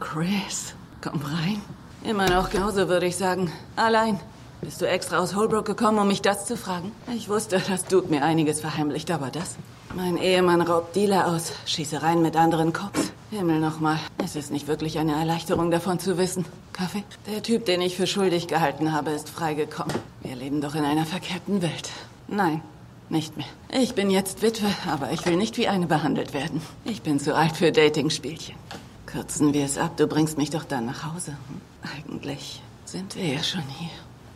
Chris, komm rein. Immer noch genauso, würde ich sagen. Allein. Bist du extra aus Holbrook gekommen, um mich das zu fragen? Ich wusste, dass Duke mir einiges verheimlicht, aber das? Mein Ehemann raubt Dealer aus, Schießereien mit anderen Cops. Himmel nochmal. Es ist nicht wirklich eine Erleichterung, davon zu wissen. Kaffee? Der Typ, den ich für schuldig gehalten habe, ist freigekommen. Wir leben doch in einer verkehrten Welt. Nein, nicht mehr. Ich bin jetzt Witwe, aber ich will nicht wie eine behandelt werden. Ich bin zu alt für Datingspielchen. Kürzen wir es ab, du bringst mich doch dann nach Hause. Eigentlich sind wir ja schon hier.